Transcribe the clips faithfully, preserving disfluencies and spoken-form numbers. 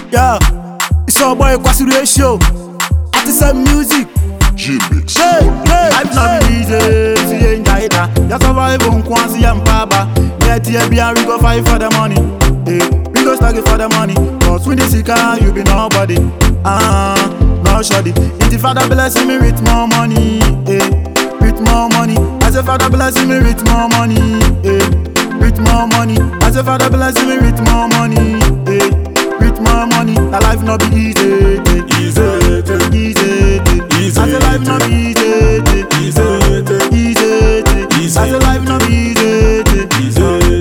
Yeah, it's all boy Kwasi Ratio. Artisan music. G-Mix. Hey, hey, life not be easy. See ain't that. You survive on Kwanzi and Paba. Get here, be and we go fight for the money. Hey, we go start it for the money. Cause when they see car, you be nobody. Ah, uh, no shoddy. If the Father blessing me with more money, hey, with more money. As a Father blessing me with more money, hey, with more money. As a Father blessing me with more money, hey, with more money. The life not be easy, Easy, easy, easy. as a life not be easy, Easy, easy, easy. as a life not be easy, Easy,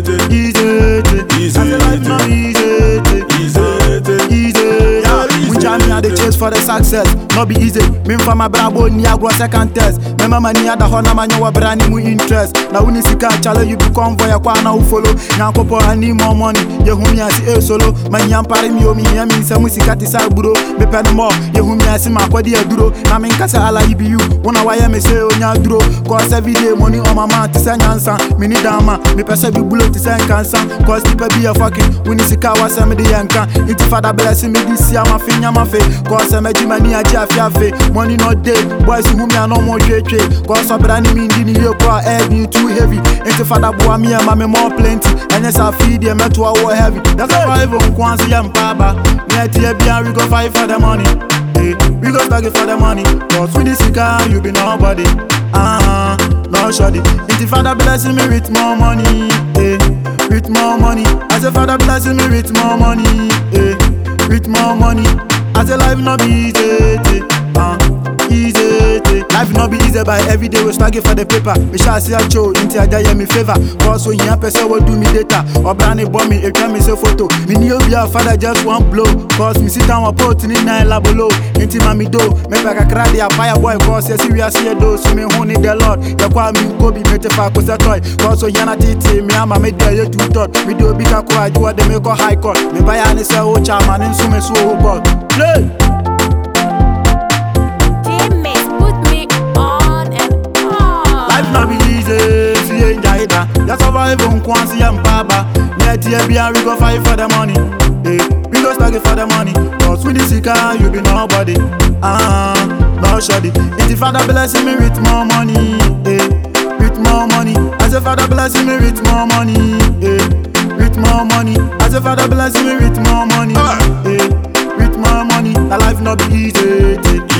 easy, as a life not be easy, easy. easy. Yeah, we jam me at the chase for the success, not be easy. Me for my bravo ni agro second test. Me mama ni ada hona manya wa brand mu interest. Na uni sika chala you be convoy kwa na u follow. Nyankopo ani more money, ye humi asi e solo. Manya mpare mi o mi ya mi se musika ti sa buro. Me pen mo, ye humi asi makwadi aduro. Na me nkasa ala ibi you, wona waya me say onya duro. Cause every day money on my man ti say nyansa. Me ni dama, me pesa bi bullet ti say cancer. Cause people be a fucking, uni sika wa se me de yanka. Iti Father blessing me this year ma finya ma fe. Cause me jimani aja afia fe. Money not day, boys who me no more cheche. Cause I brand me in the kwa air be too heavy. Iti Father boy me and mama more plenty. And yes I feed them to our heavy. That's why I won't Kwanzi and Paba. Me tia be and we go fight for the money. Hey, we go beg for the money. Cause with this car you be nobody. Ah, uh, no shoddy. Iti Father blessing me with more money. Hey, with more money. As a Father blessing me with more money. Hey, with more money. As a life not be easy. Ah, uh, easy. Life not be easy by every day we struggle for the paper. Me shall see a show into a day me favor. Cause when you person will do me data or brand it bomb me if you me say photo. Me new be a father just one blow. Cause me sit down a pot in nine lab below. Into mommy do me pack a crowd a fire boy. Cause you see we are see a do so me honey the Lord. You call me go be better for cause a toy. Cause when you not titi me ama me there you do thought. Me do big a quad you are the make a high court. Me buy any say oh chairman and so me so God. Play. You survive on Kwanzi and Paba. Net here be and we go fight for the money. Hey, we go start it for the money. Cause with this car you be nobody. Ah, uh, no shoddy. If the Father blessing me with more money, hey, with more money. As a Father blessing me with more money, hey, with more money. As a Father blessing me with more money, hey, with more money. The life not be easy.